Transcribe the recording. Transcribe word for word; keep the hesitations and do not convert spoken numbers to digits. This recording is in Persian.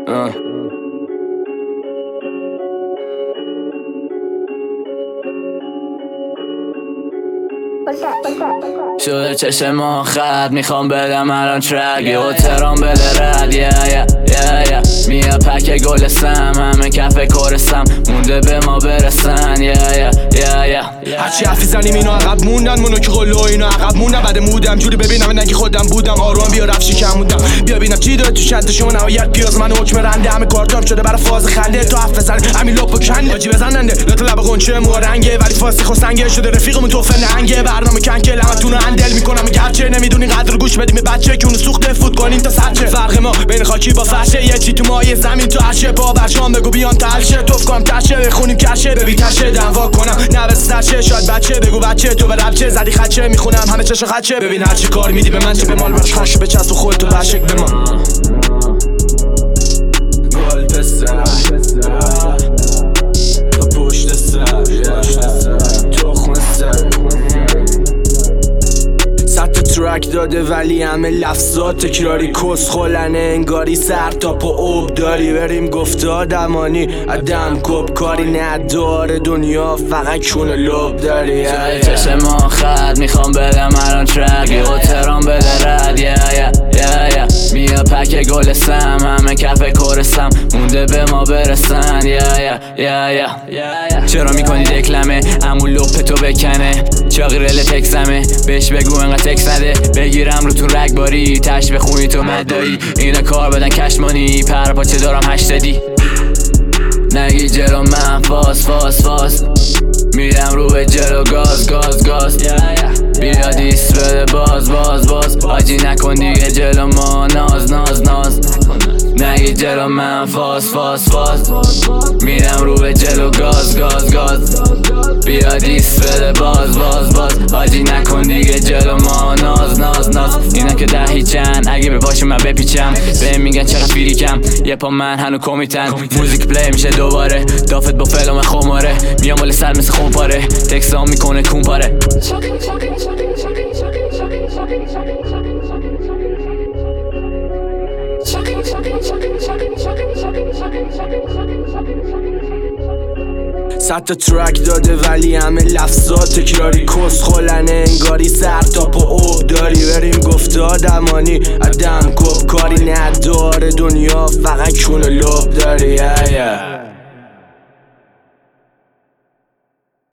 uh. شده چشم ما خط میخوام بدم الان ترک یهو ترام بده رد yeah, yeah, yeah, yeah. میاد پک گل سم همه کف کورسم مونده به ما برسن yeah, yeah, yeah, yeah. هرچی حرفی زنیم اینو عقب موندن منو که قلو اینو عقب موندن بعد مودم جوری ببینم نگی خودم بودم آروم بیا رفشی کم موندم بیا بینم چی داره تو شدشون نهایت پیاز من حکم رنده همه کارتام شده برای فاز خنده تو حرف بزن همین لپ و کنده آجی بزننده لط لب قنچه مو رنگه ولی فاسی خسنگه شده رفیقمون تو فنهنگه برنامه کنکل همتون رو هندل میکنم گرچه نمیدونی قدر گوش بدیم به بچه که اونو سوخته فوت کنیم تا سرچه فرق ما بین خاکی با فرشه یه چی تو مایه زمین تو عرشه پا برشام بگو بیان تلشه توف کنم تشه بخونیم کشه ببی تشه دنوا کنم نه بستشه شاید بچه بگو بچه تو به ربچه زدی خچه میخونم همه چشم خچه ببین هر چی کار میدی به من چه به مال باش خش به چسب خودت تو بشک به ما گل پسر پشت سر تخم سر ترک داده ولی همه لفظات تکراری کس خلنه انگاری سر تا پا اوب داری بریم گفته آدمانی عدم کب کاری نداره دنیا فقط کونه لب داری چشم ما خط میخوام بدم الان ترک یهو ترام بده رد yeah, yeah, yeah, yeah. میاد پک گل سم همه کف کورسم مونده به ما برسن yeah, yeah, yeah, yeah, yeah. چرا میکنی دکلمه امون لپ تو بکنه چاقی رل تکسمه بهش بگو انقدر تکس نده بگیرم رو تو رگباری تش بخونی تو مدایی اینا کار بدن کشمانی پر پاچه دارم هشتدی نگی جلو من فاس فاس فاس میرم رو به جلو گاز گاز گاز بیا دیس بده باز باز باز آجی نکن دیگه جلو ما ناز ناز ناز نگی جلو من فاس فاس فاس میرم رو به جلو گاز گاز گاز بیا دیس بده باز باز باز آجی نکن دیگه جلو ما ناز ناز ناز اینا که ده هیچن اگه به پاش من بپیچم به میگن چقدر فیریکم یه پا من هنو کمیتن موزیک پلی میشه دوباره دافت با فلوم خماره میام مال سر مثل خون پاره تکسام میکنه کون پاره صد تا ترک داده ولی همه لفظات تکراری کس خلنه انگاری سر تا پا اوب داری بریم گفته آدمانی عدم کب کاری نداره دنیا فقط کونه لب داری yeah, yeah.